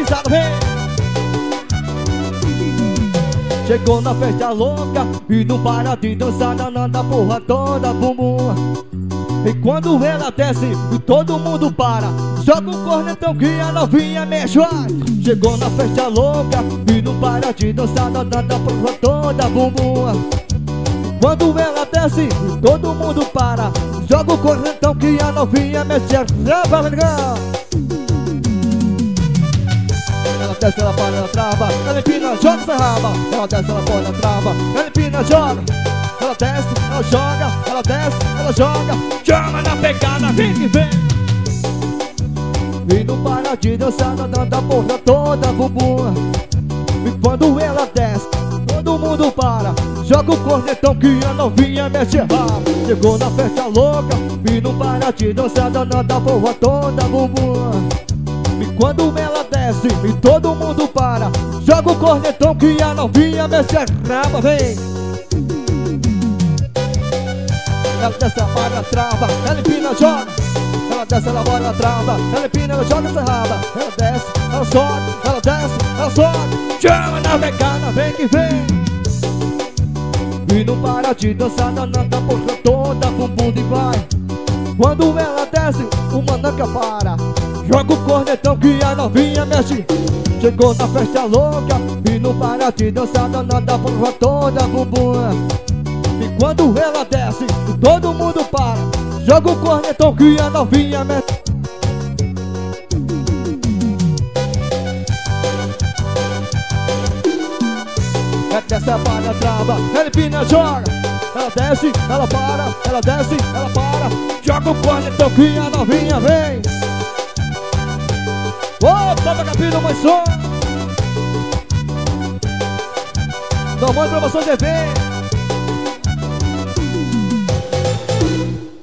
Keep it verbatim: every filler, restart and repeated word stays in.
pisada, vem. Chegou na festa louca e não para de dançar, danada a porra toda, bumbum. E quando ela desce e todo mundo para, joga um cornetão que a novinha mexe, vai. Chegou na festa louca e não para de dançar, danada a porra toda, bumbum. Quando ela desce e todo mundo para, joga o correntão que a novinha mexe, raba, legal. Ela desce, ela para, ela trava, ela empina, joga essa raba. Ela desce, ela para, ela trava, ela empina, joga. Ela desce, ela joga, ela desce, ela joga. Chama na pegada, vem que vem. E não para de dançar, danada a porra toda, bumbum. E quando ela desce, todo mundo para, joga o cornetão que a novinha mexe rabo. Chegou na festa louca e não para de dançar, danada a porra toda, bumbum. E quando ela desce e todo mundo para, joga o cornetão que a novinha mexe rabo, vem. Ela desce, ela para, ela trava, ela empina, joga. Ela desce, ela bora, ela trava, ela empina, ela joga essa raba. Ela desce, ela sobe, ela desce, ela sobe. Chama na pegada, vem que vem. E não para de dançar, danada a porra toda, bumbum e vai. Quando ela desce, o mananca para, joga o cornetão que a novinha mexe. Chegou na festa louca e não para de dançar, danada a porra toda, bumbum. E quando ela desce, todo mundo para, joga o cornetão que a novinha mexe. Ela desce, ela para, ela trava, ela empina, joga. Ela desce, ela para, ela desce, ela para, joga o cornetão que a novinha vem. Ô, Papa Capino, mais som. Normando Promoções T V.